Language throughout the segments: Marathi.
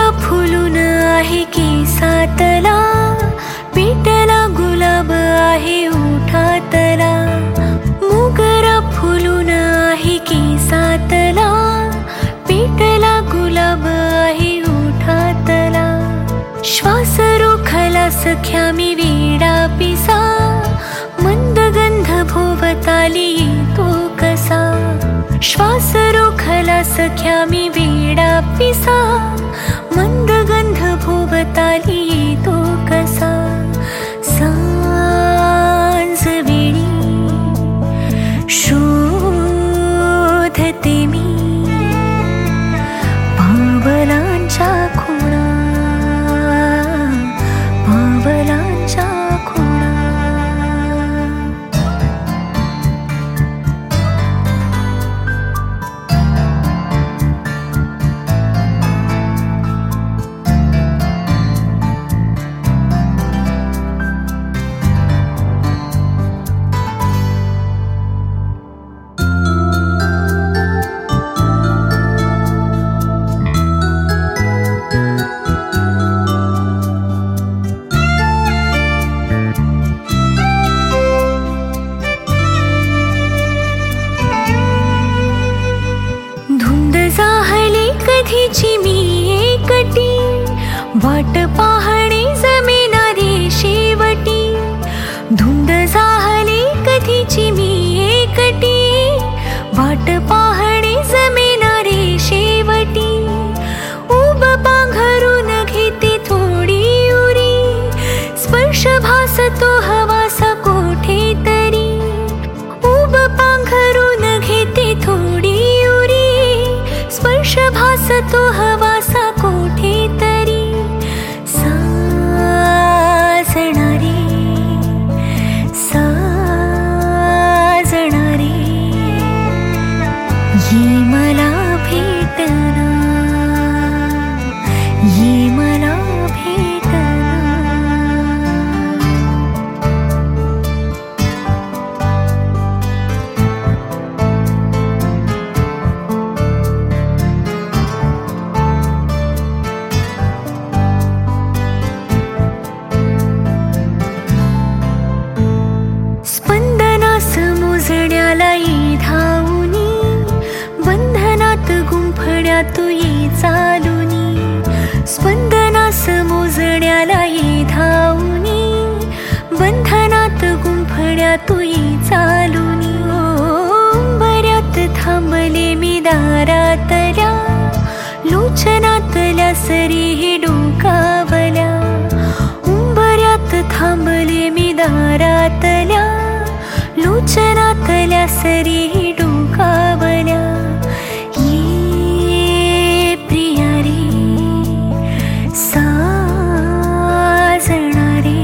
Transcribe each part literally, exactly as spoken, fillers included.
फुलून आहे केसातला, पेटला गुलाब आहे ओठातला. मोगरा फुलून आहे केसातला, पेटला गुलाब आहे ओठातला. श्वास रोखला सख्या मी वेडा पिसा, मंद गंध भोवताली येतो कसा. श्वास रोखला सख्या मी वेडा पिसा, मंद गंध भोवताली येतो कसा. सांज वेळी शोधते मी पावलांच्या खुणा, पावलांच्या खुणा. कधीची मी एकटी, वाट पाहणे जमेना रे शेवटी. धुंद झाली कधीची मी एकटी, वाट पाहणे जमेना रे शेवटी. उब पांघरून घेते थोडी उरी, स्पर्श भासतो हवासा कोठे तरी. उब पांघरून घेते थोडी उरी, स्पर्श भासतो हवासा कोठे तरी. साजणारे साजणारे ये मला भेटना, ये मला भेटना. मोजण्याला ये धावुनी, बंधनात गुंफण्यात ये चालुनी. स्पंदनास मोजण्याला ये धावुनी, बंधनात गुंफण्यात ये चालुनी. उंबऱ्यात थांबले मी दारातल्या, लोचनातल्या सरी डोकावल्या. उंबऱ्यात थांबले मी दारातल्या, लोचनातल्या सरी डोकावल्या. ये प्रिया रे साजणारे,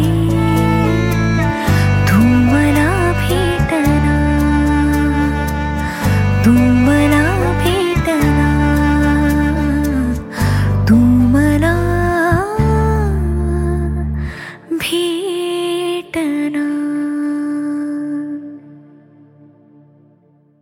तू मला भेटना, तू मला भेटना, तू मला भेटना.